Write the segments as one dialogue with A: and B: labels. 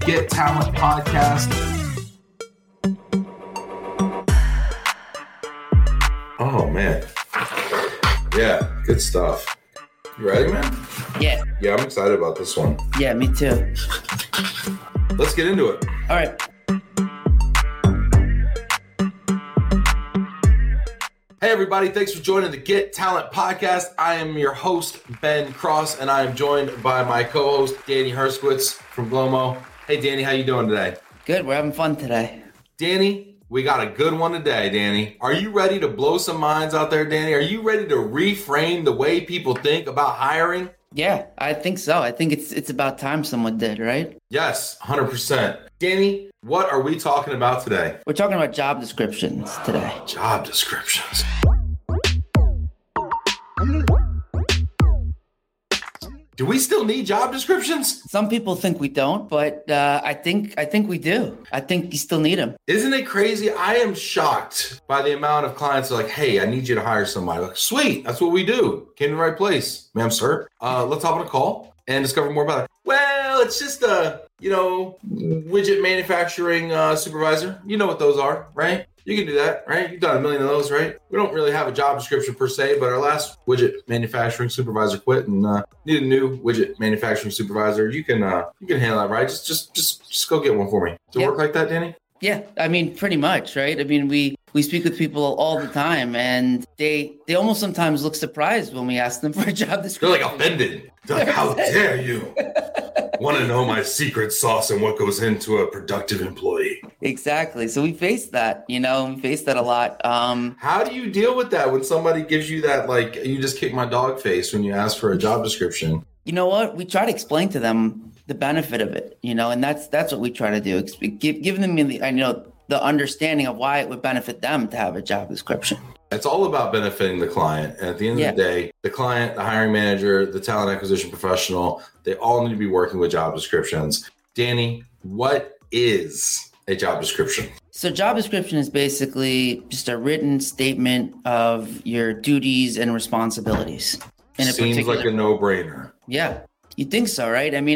A: Get Talent podcast. Oh, man. Yeah, good stuff. You ready, man?
B: Yeah.
A: Yeah, I'm excited about this one.
B: Yeah, me too.
A: Let's get into it.
B: All right.
A: Hey, everybody. Thanks for joining the Get Talent podcast. I am your host, Ben Cross, and I am joined by my co-host, Danny Herskowitz from Glomo. Hey, Danny, how you doing today?
B: Good. We're having fun today.
A: Danny, we got a good one today, Danny. Are you ready to blow some minds out there, Danny? Are you ready to reframe the way people think about hiring?
B: Yeah, I think so. I think it's about time someone did, right?
A: Yes, 100%. Danny, what are we talking about today?
B: We're talking about job descriptions today.
A: Job descriptions. Do we still need job descriptions?
B: Some people think we don't, but I think we do. I think you still need them.
A: Isn't it crazy? I am shocked by the amount of clients that are like, hey, I need you to hire somebody. Like, sweet, that's what we do. Came to the right place, ma'am, sir. Let's hop on a call and discover more about it. Well, it's just a, widget manufacturing supervisor. You know what those are, right? You can do that, right? You've done a million of those, right? We don't really have a job description per se, but our last widget manufacturing supervisor quit and need a new widget manufacturing supervisor. You can handle that, right? Just go get one for me. Does it work like that, Danny?
B: Yeah, I mean, pretty much, right? I mean, we speak with people all the time, and they almost sometimes look surprised when we ask them for a job description.
A: They're like offended. They're like, how dare you want to know my secret sauce and what goes into a productive employee?
B: Exactly. So we face that, we face that a lot.
A: How do you deal with that when somebody gives you that, like, you just kicked my dog face when you ask for a job description?
B: You know what? We try to explain to them the benefit of it, and that's what we try to do. Give them the understanding of why it would benefit them to have a job description.
A: It's all about benefiting the client. And at the end of the day, the client, the hiring manager, the talent acquisition professional, they all need to be working with job descriptions. Danny, what is a job description?
B: So job description is basically just a written statement of your duties and responsibilities.
A: Seems like a no-brainer.
B: Yeah. You think so, right? I mean,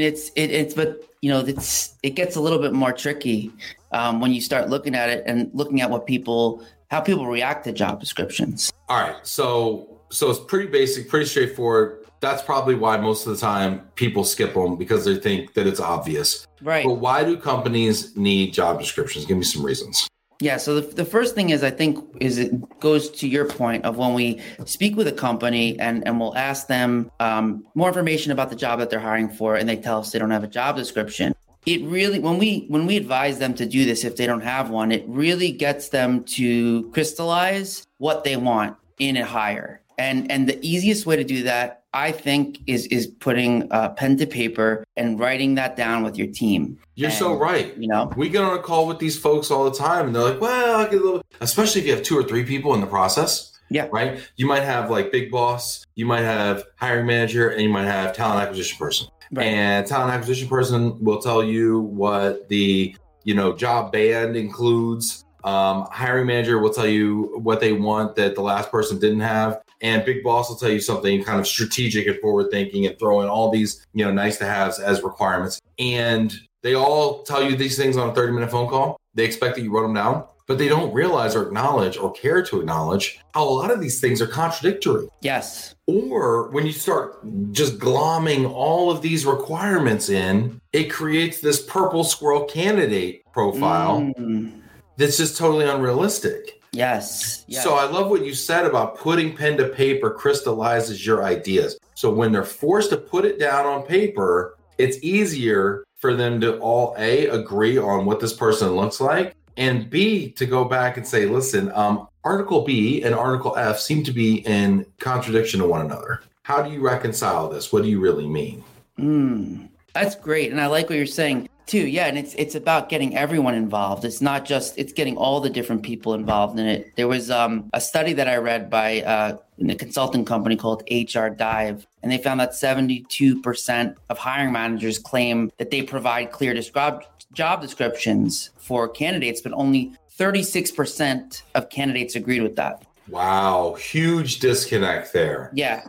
B: it gets a little bit more tricky when you start looking at it and looking at how people react to job descriptions.
A: All right. So it's pretty basic, pretty straightforward. That's probably why most of the time people skip them because they think that it's obvious.
B: Right.
A: But why do companies need job descriptions? Give me some reasons.
B: Yeah. So the first thing is, it goes to your point of when we speak with a company and we'll ask them more information about the job that they're hiring for, and they tell us they don't have a job description. It really, when we advise them to do this, if they don't have one, it really gets them to crystallize what they want in a hire. And the easiest way to do that, I think, is putting pen to paper and writing that down with your team.
A: You're so right. We get on a call with these folks all the time and they're like, well, I get a little, especially if you have 2 or 3 people in the process.
B: Yeah.
A: Right. You might have like big boss, you might have hiring manager, and you might have talent acquisition person. Right. And talent acquisition person will tell you what the, job band includes. Hiring manager will tell you what they want that the last person didn't have. And big boss will tell you something kind of strategic and forward thinking and throw in all these, nice to haves as requirements. And they all tell you these things on a 30-minute phone call. They expect that you wrote them down, but they don't realize or acknowledge or care to acknowledge how a lot of these things are contradictory.
B: Yes.
A: Or when you start just glomming all of these requirements in, it creates this purple squirrel candidate profile that's just totally unrealistic.
B: Yes.
A: So I love what you said about putting pen to paper crystallizes your ideas. So when they're forced to put it down on paper, it's easier for them to all A, agree on what this person looks like, and B, to go back and say, listen, Article B and Article F seem to be in contradiction to one another. How do you reconcile this? What do you really mean?
B: That's great. And I like what you're saying too. Yeah. And it's about getting everyone involved. It's not just, it's getting all the different people involved in it. There was a study that I read by a consulting company called HR Dive, and they found that 72% of hiring managers claim that they provide clear job descriptions for candidates, but only 36% of candidates agreed with that.
A: Wow, huge disconnect there.
B: Yeah.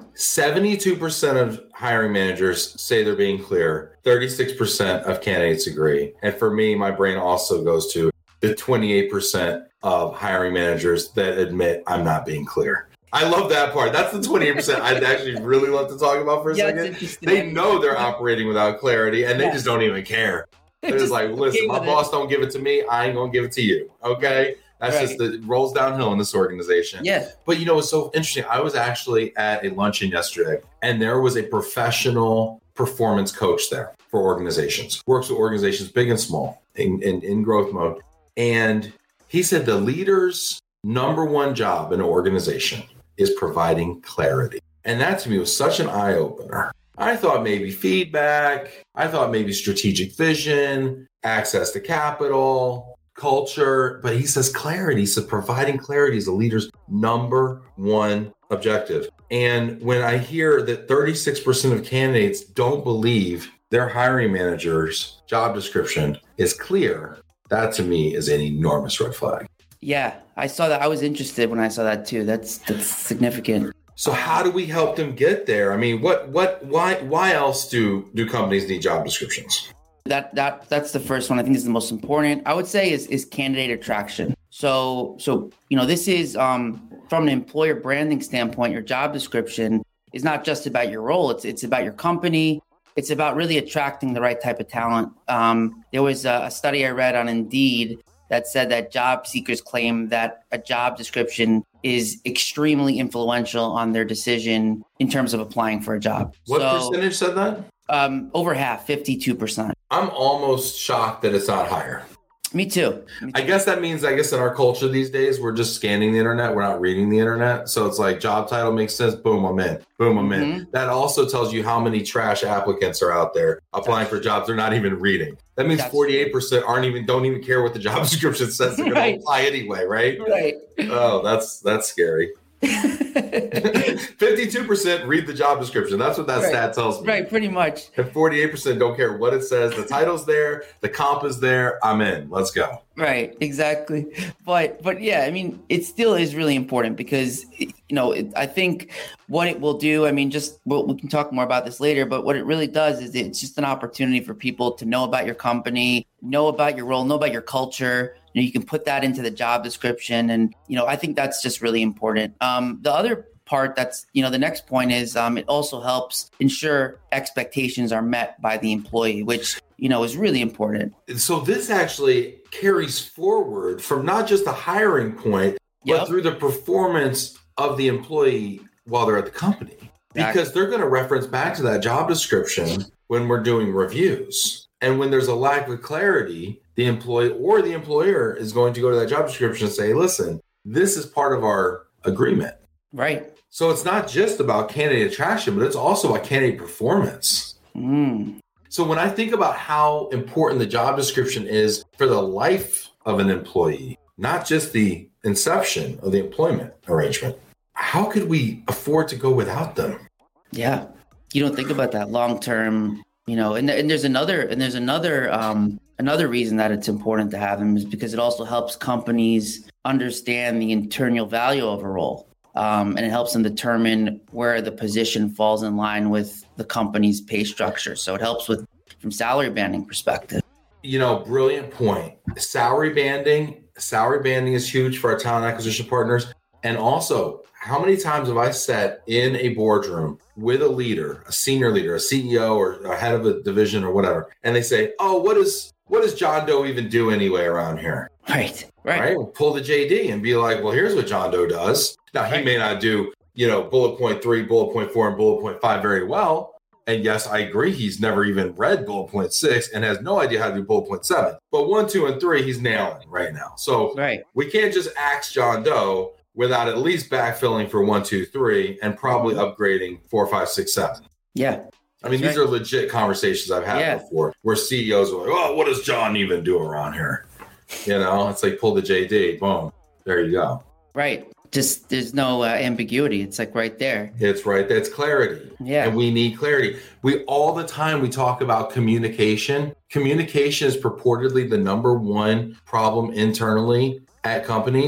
A: 72% of hiring managers say they're being clear. 36% of candidates agree. And for me, my brain also goes to the 28% of hiring managers that admit I'm not being clear. I love that part. That's the 28% I'd actually really love to talk about for a second. They know they're operating without clarity and they just don't even care. They're just like, listen, my boss don't give it to me. I ain't going to give it to you. Okay? That's just it rolls downhill in this organization.
B: Yeah.
A: But you know, it's so interesting. I was actually at a luncheon yesterday and there was a professional performance coach there for organizations, works with organizations big and small in growth mode. And he said the leader's number one job in an organization is providing clarity. And that to me was such an eye opener. I thought maybe feedback. I thought maybe strategic vision, access to capital, culture. But he says clarity. So providing clarity is the leader's number one objective. And when I hear that 36% of candidates don't believe their hiring manager's job description is clear, that to me is an enormous red flag.
B: Yeah, I saw that. I was interested when I saw that too. That's significant.
A: So how do we help them get there? I mean, why else do companies need job descriptions?
B: That's the first one. I think is the most important. I would say is candidate attraction. So this is from an employer branding standpoint. Your job description is not just about your role. It's about your company. It's about really attracting the right type of talent. There was a study I read on Indeed that said that job seekers claim that a job description is extremely influential on their decision in terms of applying for a job.
A: What percentage said that?
B: Over half, 52%.
A: I'm almost shocked that it's not higher.
B: Me too.
A: I guess that means, in our culture these days, we're just scanning the internet. We're not reading the internet. So it's like job title makes sense. Boom, I'm in. Boom, I'm in. That also tells you how many trash applicants are out there applying for jobs they're not even reading. That means 48% don't even care what the job description says. They're going to apply anyway, right?
B: Right.
A: Oh, that's scary. 52% read the job description. That's what that stat tells me.
B: Right, pretty much.
A: And 48% don't care what it says. The title's there, the comp is there. I'm in. Let's go.
B: Right, exactly. But yeah, I mean, it still is really important because I think what it will do. I mean, we can talk more about this later. But what it really does is it's just an opportunity for people to know about your company, know about your role, know about your culture. You can put that into the job description. And, I think that's just really important. The other part that's, the next point is it also helps ensure expectations are met by the employee, which, is really important.
A: So this actually carries forward from not just the hiring point, but through the performance of the employee while they're at the company. Because they're going to reference back to that job description when we're doing reviews. And when there's a lack of clarity, the employee or the employer is going to go to that job description and say, listen, this is part of our agreement.
B: Right.
A: So it's not just about candidate attraction, but it's also about candidate performance. So when I think about how important the job description is for the life of an employee, not just the inception of the employment arrangement, how could we afford to go without them?
B: Yeah. You don't think about that long term, and there's another reason that it's important to have them is because it also helps companies understand the internal value of a role. And it helps them determine where the position falls in line with the company's pay structure. So it helps from salary banding perspective.
A: Brilliant point. Salary banding is huge for our talent acquisition partners. And also, how many times have I sat in a boardroom with a leader, a senior leader, a CEO or a head of a division or whatever, and they say, oh, what does John Doe even do anyway around here?
B: Right.
A: We'll pull the JD and be like, well, here's what John Doe does. Now, he may not do, bullet point 3, bullet point 4, and bullet point 5 very well. And yes, I agree. He's never even read bullet point 6 and has no idea how to do bullet point 7. But 1, 2, and 3, he's nailing right now. So we can't just axe John Doe without at least backfilling for 1, 2, 3, and probably upgrading 4, 5, 6, 7.
B: Yeah.
A: I mean, these are legit conversations I've had before where CEOs are like, oh, what does John even do around here? It's like pull the JD, boom, there you go.
B: Right. Just there's no ambiguity. It's like right there.
A: It's right. That's clarity.
B: Yeah.
A: And we need clarity. All the time we talk about communication. Communication is purportedly the number one problem internally at companies.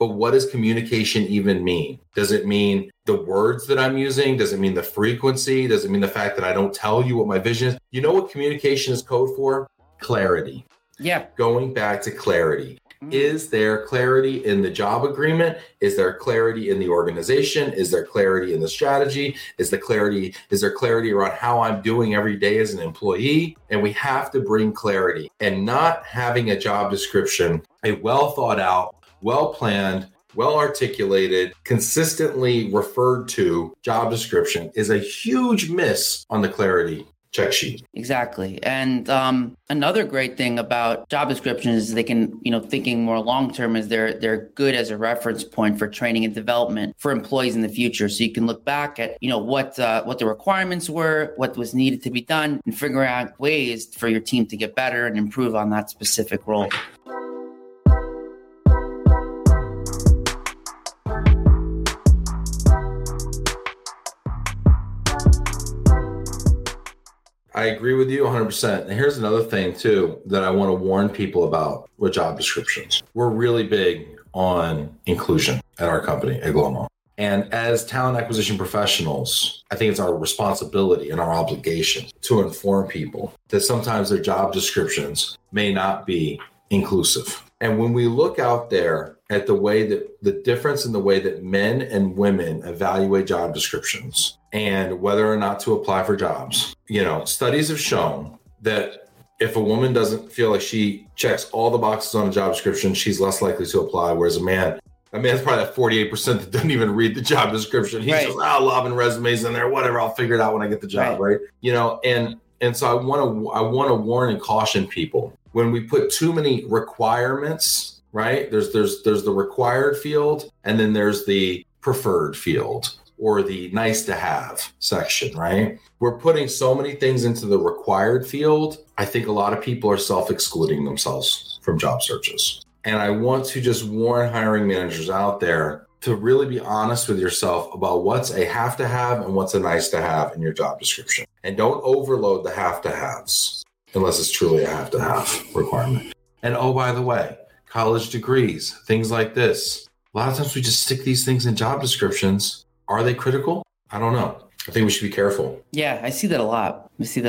A: But what does communication even mean? Does it mean the words that I'm using? Does it mean the frequency? Does it mean the fact that I don't tell you what my vision is? You know what communication is code for? Clarity.
B: Yeah.
A: Going back to clarity. Is there clarity in the job agreement? Is there clarity in the organization? Is there clarity in the strategy? Is there clarity around how I'm doing every day as an employee? And we have to bring clarity, and not having a job description, a well thought out, well planned, well articulated, consistently referred to job description is a huge miss on the clarity check sheet.
B: Exactly. And another great thing about job descriptions is they can, thinking more long-term, is they're good as a reference point for training and development for employees in the future. So you can look back at, what the requirements were, what was needed to be done, and figure out ways for your team to get better and improve on that specific role.
A: I agree with you 100%. And here's another thing too that I want to warn people about with job descriptions. We're really big on inclusion at our company, at Glomo. And as talent acquisition professionals, I think it's our responsibility and our obligation to inform people that sometimes their job descriptions may not be inclusive. And when we look out there at the way that the difference in the way that men and women evaluate job descriptions and whether or not to apply for jobs, studies have shown that if a woman doesn't feel like she checks all the boxes on a job description, she's less likely to apply. Whereas a man's probably that 48% that doesn't even read the job description. He's just lobbing resumes in there, whatever. I'll figure it out when I get the job, right? And so I want to warn and caution people when we put too many requirements, right? There's the required field, and then there's the preferred field or the nice to have section, right? We're putting so many things into the required field. I think a lot of people are self-excluding themselves from job searches. And I want to just warn hiring managers out there to really be honest with yourself about what's a have to have and what's a nice to have in your job description. And don't overload the have to haves unless it's truly a have to have requirement. And oh, by the way, college degrees, things like this. A lot of times we just stick these things in job descriptions. Are they critical? I don't know. I think we should be careful.
B: Yeah, I see that a lot.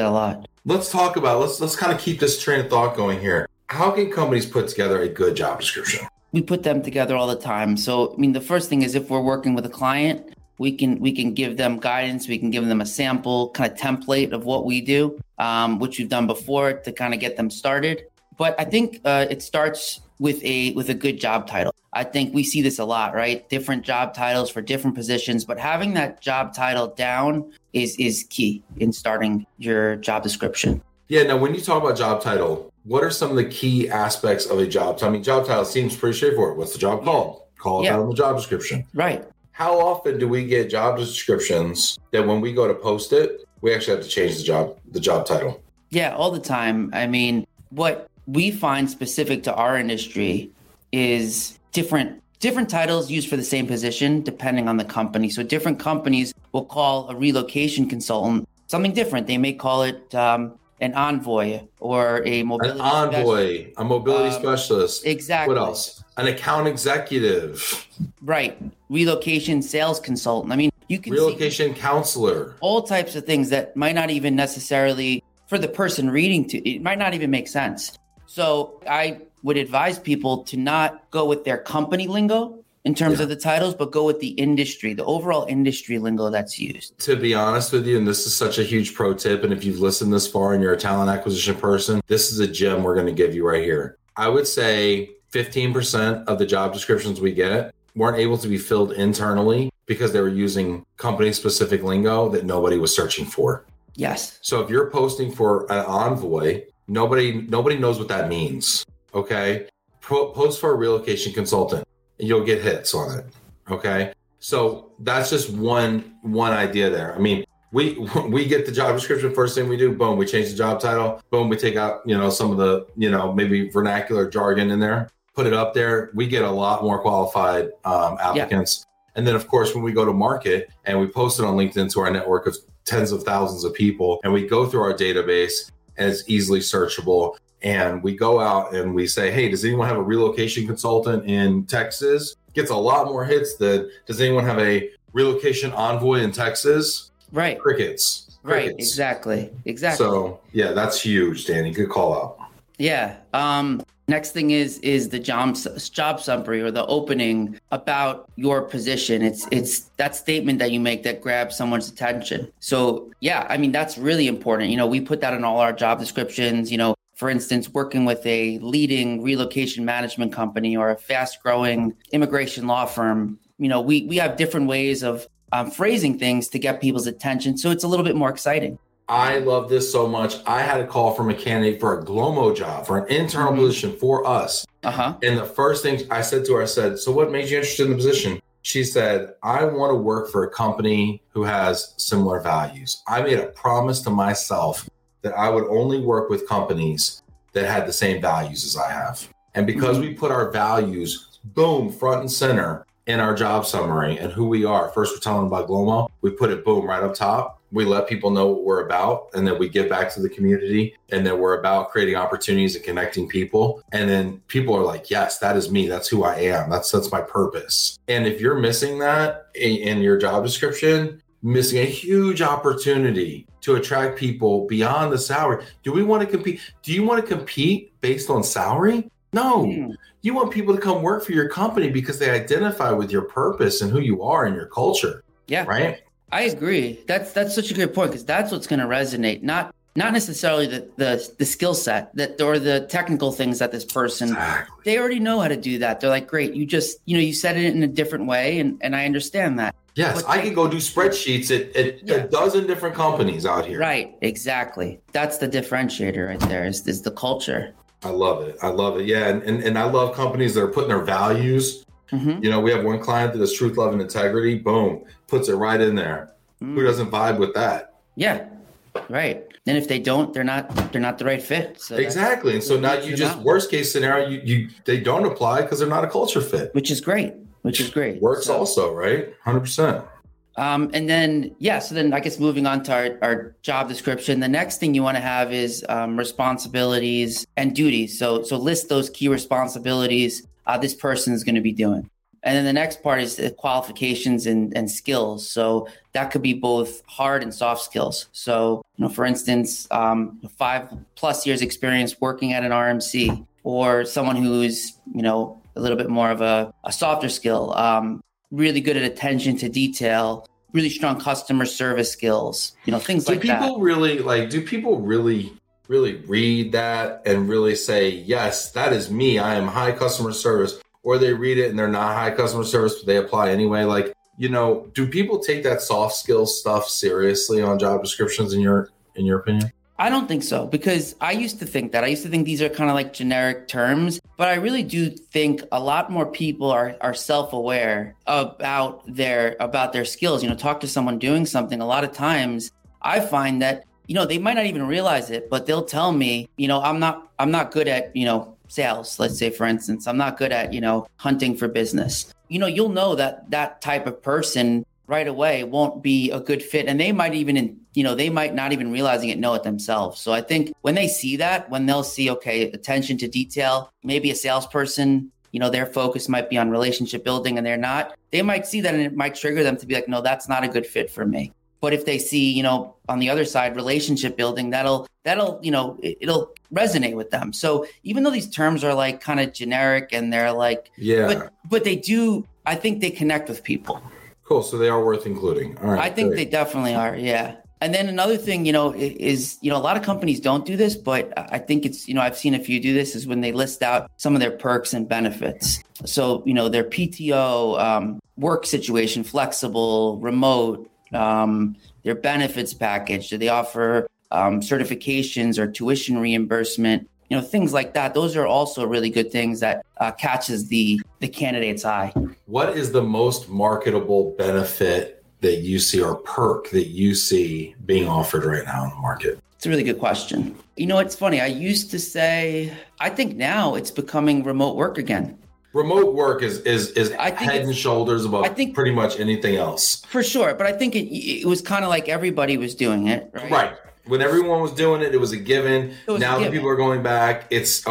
A: Let's talk about, let's kind of keep this train of thought going here. How can companies put together a good job description?
B: We put them together all the time. So, the first thing is if we're working with a client, we can give them guidance. We can give them a sample kind of template of what we do, which we've done before to kind of get them started. But I think it starts with a good job title. I think we see this a lot, right? Different job titles for different positions, but having that job title down is key in starting your job description.
A: Yeah. Now, when you talk about job title, what are some of the key aspects of a job title? Job title seems pretty straightforward. What's the job called? Call it out in the job description.
B: Right.
A: How often do we get job descriptions that when we go to post it, we actually have to change the job title?
B: Yeah, all the time. What we find specific to our industry is different titles used for the same position depending on the company. So different companies will call a relocation consultant something different. They may call it an envoy or a mobility specialist.
A: A mobility specialist.
B: Exactly.
A: What else? An account executive.
B: Right. Relocation sales consultant. You can
A: relocation counselor.
B: All types of things that might not even necessarily, for the person reading it might not even make sense. So I would advise people to not go with their company lingo in terms of the titles, but go with the industry, the overall industry lingo that's used.
A: To be honest with you, and this is such a huge pro tip, and if you've listened this far and you're a talent acquisition person, this is a gem we're going to give you right here. I would say 15% of the job descriptions we get weren't able to be filled internally because they were using company-specific lingo that nobody was searching for.
B: Yes.
A: So if you're posting for an envoy, nobody knows what that means. Okay. Post for a relocation consultant and you'll get hits on it. Okay. So that's just one idea there. We get the job description. First thing we do, boom, we change the job title. Boom, we take out, some of the, maybe vernacular jargon in there, put it up there. We get a lot more qualified applicants. Yeah. And then of course, when we go to market and we post it on LinkedIn to our network of tens of thousands of people, and we go through our database and it's easily searchable. And we go out and we say, hey, does anyone have a relocation consultant in Texas? gets a lot more hits than does anyone have a relocation envoy in Texas?
B: Right.
A: Crickets.
B: Right. Exactly.
A: So yeah, that's huge, Danny. Good call out.
B: Yeah. Next thing is the job summary or the opening about your position. It's that statement that you make that grabs someone's attention. So yeah, I mean, that's really important. You know, we put that in all our job descriptions. You know, for instance, working with a leading relocation management company or a fast growing immigration law firm, you know, we have different ways of phrasing things to get people's attention. So it's a little bit more exciting.
A: I love this so much. I had a call from a candidate for a Glomo job, for an internal position for us. And the first thing I said to her, I said, so what made you interested in the position? She said, I want to work for a company who has similar values. I made a promise to myself that I would only work with companies that had the same values as I have. And because we put our values, boom, front and center in our job summary and who we are. First, we're telling them about Glomo. We put it, boom, right up top. We let people know what we're about, and then we give back to the community, and then we're about creating opportunities and connecting people. And then people are like, yes, that is me. That's who I am. That's my purpose. And if you're missing that in your job description, missing a huge opportunity to attract people beyond the salary. Do we want to compete? Do you want to compete based on salary? No. You want people to come work for your company because they identify with your purpose and who you are and your culture.
B: Yeah.
A: Right?
B: I agree. That's such a good point, because that's what's going to resonate. Not necessarily the skill set or the technical things that this person, they already know how to do that. They're like, great. You just, you said it in a different way. And I understand that.
A: Yes. I could go do spreadsheets at a dozen different companies out here.
B: Right. Exactly. That's the differentiator right there is the culture.
A: I love it. Yeah. And I love companies that are putting their values. You know, we have one client that does truth, love, and integrity. Boom, puts it right in there. Who doesn't vibe with that?
B: Yeah, right. And if they don't, they're not the right fit. So
A: exactly. And so now you just worst case scenario, they don't apply because they're not a culture fit.
B: Which is great.
A: Works also, right? 100%.
B: And then, so then I guess moving on to our job description, the next thing you want to have is responsibilities and duties. So list those key responsibilities this person is going to be doing. And then the next part is the qualifications and skills. So that could be both hard and soft skills. So, for instance, 5+ years experience working at an RMC, or someone who's, a little bit more of a softer skill, really good at attention to detail, really strong customer service skills, things like that.
A: Do people really read that and really say, yes, that is me. I am high customer service, or they read it and they're not high customer service, but they apply anyway. Do people take that soft skills stuff seriously on job descriptions in your opinion?
B: I don't think so, because I used to think that. I used to think these are kind of like generic terms, but I really do think a lot more people are self-aware about their skills. Talk to someone doing something. A lot of times I find that they might not even realize it, but they'll tell me, I'm not good at, sales. Let's say, for instance, I'm not good at, hunting for business. You'll know that type of person right away won't be a good fit. And they might not even realizing it, know it themselves. So I think when they see that, when they'll see, okay, attention to detail, maybe a salesperson, their focus might be on relationship building and they're not, they might see that and it might trigger them to be like, no, that's not a good fit for me. But if they see, on the other side, relationship building, it'll resonate with them. So even though these terms are like kind of generic and they're like, but they do, I think they connect with people.
A: Cool. So they are worth including. All right.
B: I think they definitely are. Yeah. And then another thing, is, a lot of companies don't do this, but I think it's, I've seen a few do this, is when they list out some of their perks and benefits. So, their PTO, work situation, flexible, remote, their benefits package. Do they offer certifications or tuition reimbursement? Things like that. Those are also really good things that catches the candidate's eye.
A: What is the most marketable benefit that you see, or perk that you see being offered right now in the market?
B: It's a really good question. It's funny. I used to say, I think now it's becoming remote work again.
A: Remote work is head and shoulders above pretty much anything else.
B: For sure. But I think it was kind of like everybody was doing it, right?
A: Right. When everyone was doing it, it was a given. Now that people are going back, it's okay.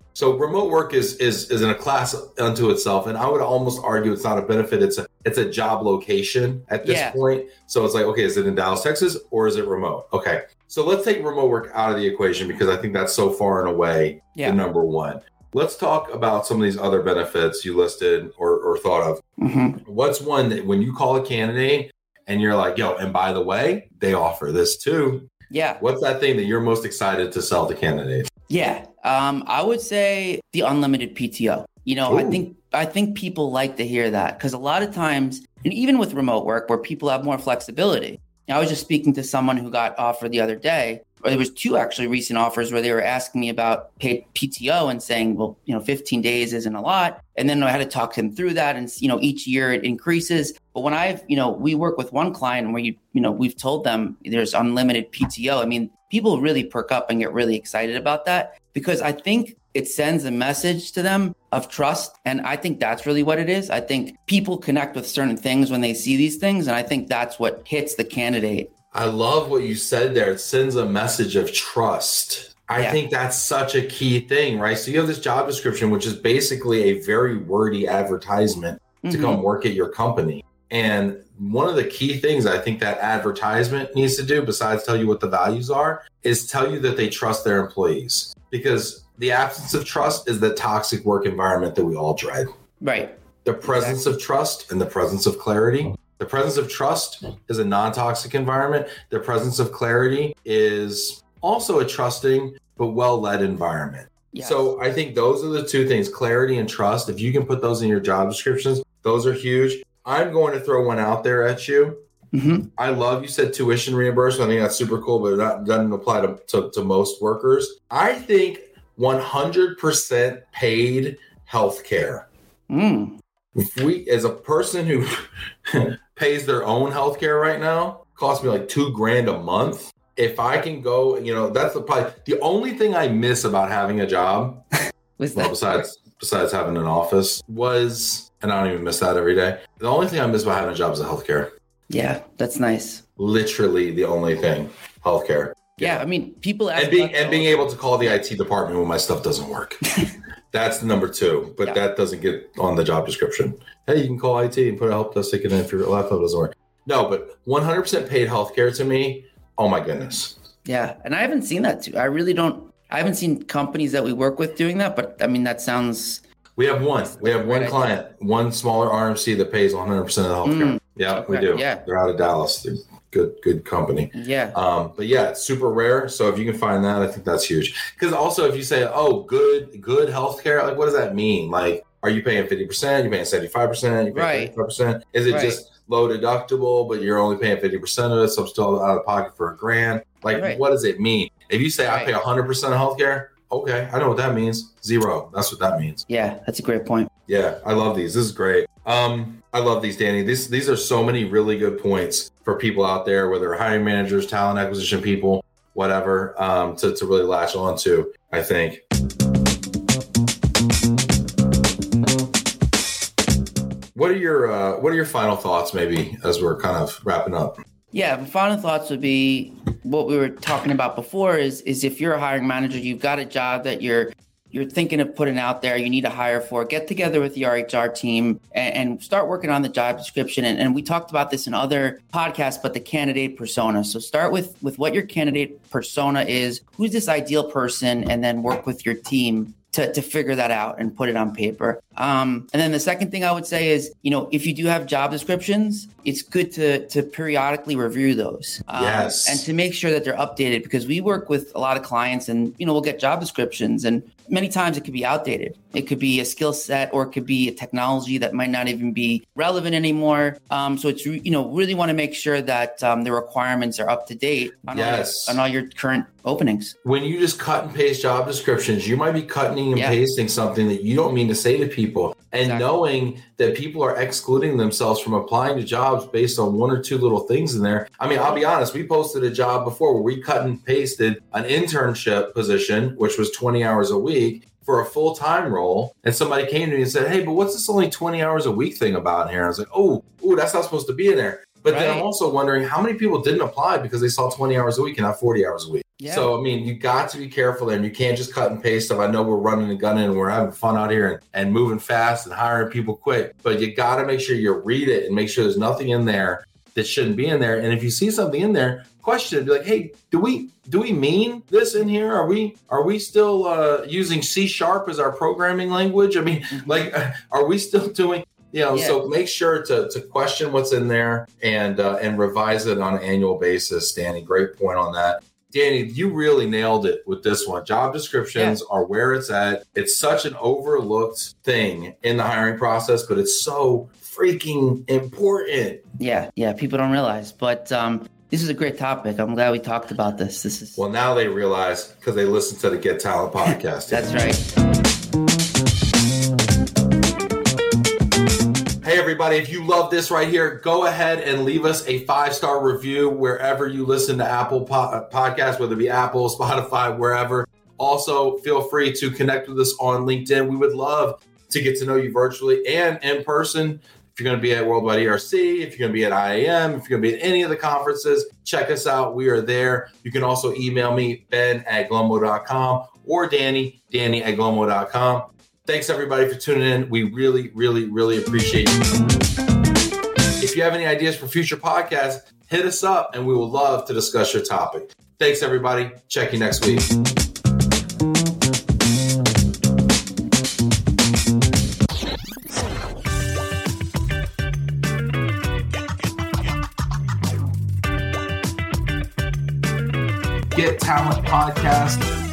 A: So remote work is in a class unto itself, and I would almost argue it's not a benefit. It's a job location at this point. So it's like, okay, is it in Dallas, Texas, or is it remote? Okay, so let's take remote work out of the equation because I think that's so far and away the number one. Let's talk about some of these other benefits you listed or thought of. Mm-hmm. What's one that when you call a candidate and you're like, yo, and by the way, they offer this too.
B: Yeah.
A: What's that thing that you're most excited to sell to candidates?
B: Yeah. I would say the unlimited PTO. You know, Ooh. I think people like to hear that because a lot of times, and even with remote work where people have more flexibility. I was just speaking to someone who got offered the other day, or there was two actually recent offers where they were asking me about paid PTO and saying, well, 15 days isn't a lot. And then I had to talk him through that. And, each year it increases. But when we work with one client where, we've told them there's unlimited PTO. I mean, people really perk up and get really excited about that because I think it sends a message to them of trust. And I think that's really what it is. I think people connect with certain things when they see these things. And I think that's what hits the candidate.
A: I love what you said there. It sends a message of trust. I think that's such a key thing, right? So you have this job description, which is basically a very wordy advertisement to come work at your company. And one of the key things I think that advertisement needs to do, besides tell you what the values are, is tell you that they trust their employees. Because the absence of trust is the toxic work environment that we all dread.
B: Right.
A: The presence of trust and the presence of clarity. The presence of trust is a non-toxic environment. The presence of clarity is also a trusting but well-led environment. Yes. So I think those are the two things, clarity and trust. If you can put those in your job descriptions, those are huge. I'm going to throw one out there at you. Mm-hmm. I love you said tuition reimbursement. I think that's super cool, but that doesn't apply to most workers. I think 100% paid healthcare. If we, as a person who pays their own healthcare right now, costs me like $2,000 a month. If I can go, that's probably the only thing I miss about having a job. Besides having an office was, and I don't even miss that every day. The only thing I miss about having a job is the healthcare.
B: Yeah, that's nice.
A: Literally the only thing, healthcare.
B: Yeah, I mean, people ask
A: being able to call the IT department when my stuff doesn't work. That's number two, but that doesn't get on the job description. Hey, you can call IT and put a help desk ticket in if your laptop doesn't work. No, but 100% paid healthcare to me, oh my goodness.
B: Yeah, and I haven't seen that too. I haven't seen companies that we work with doing that, but I mean, that sounds...
A: We have one client, one smaller RMC that pays 100% of the healthcare. Yeah, we do. Yeah. They're out of Dallas. They're good company.
B: Yeah.
A: But yeah, it's super rare. So if you can find that, I think that's huge. Because also if you say, oh, good healthcare, like what does that mean? Like, are you paying 50%? You're paying 75%? You're paying 35%? Is it just low deductible, but you're only paying 50% of it, so I'm still out of pocket for $1,000? Like, what does it mean? If you say I pay 100% of healthcare, okay, I know what that means. Zero. That's what that means.
B: Yeah, that's a great point.
A: Yeah, I love these. This is great. I love these, Danny. These are so many really good points for people out there, whether hiring managers, talent acquisition people, whatever, to really latch on to, I think. What are your final thoughts, maybe, as we're kind of wrapping up?
B: Yeah, the final thoughts would be what we were talking about before is if you're a hiring manager, you've got a job that you're thinking of putting out there, you need to hire for, get together with your HR team and start working on the job description. And we talked about this in other podcasts, but the candidate persona. So start with what your candidate persona is, who's this ideal person, and then work with your team to figure that out and put it on paper. And then the second thing I would say is, if you do have job descriptions, it's good to periodically review those.
A: Yes.
B: And to make sure that they're updated, because we work with a lot of clients and, we'll get job descriptions and many times it could be outdated. It could be a skill set or it could be a technology that might not even be relevant anymore. So it's, really want to make sure that the requirements are up to date on all your current openings.
A: When you just cut and paste job descriptions, you might be cutting and pasting something that you don't mean to say to people. And knowing that people are excluding themselves from applying to jobs based on one or two little things in there. I mean, I'll be honest, we posted a job before where we cut and pasted an internship position, which was 20 hours a week, for a full-time role. And somebody came to me and said, hey, but what's this only 20 hours a week thing about here? And I was like, oh, that's not supposed to be in there. But then I'm also wondering how many people didn't apply because they saw 20 hours a week and not 40 hours a week.
B: Yeah.
A: So, I mean, you got to be careful there, and you can't just cut and paste stuff. I know we're running and gunning and we're having fun out here and moving fast and hiring people quick, but you got to make sure you read it and make sure there's nothing in there that shouldn't be in there. And if you see something in there, question it. Be like, hey, do we mean this in here? Are we still using C# as our programming language? I mean, like, are we still doing? So make sure to question what's in there and revise it on an annual basis. Danny, great point on that. Danny, you really nailed it with this one. Job descriptions are where it's at. It's such an overlooked thing in the hiring process, but it's so freaking important.
B: Yeah. People don't realize, but this is a great topic. I'm glad we talked about this.
A: Well, now they realize because they listen to the Get Talent podcast.
B: That's right.
A: Hey, everybody, if you love this right here, go ahead and leave us a 5-star review wherever you listen to Apple Podcasts, whether it be Apple, Spotify, wherever. Also, feel free to connect with us on LinkedIn. We would love to get to know you virtually and in person. If you're going to be at Worldwide ERC, if you're going to be at IAM, if you're going to be at any of the conferences, check us out. We are there. You can also email me, ben@glomo.com, or danny@glomo.com. Thanks, everybody, for tuning in. We really, really, really appreciate you. If you have any ideas for future podcasts, hit us up, and we will love to discuss your topic. Thanks, everybody. Check you next week. Get Talent Podcast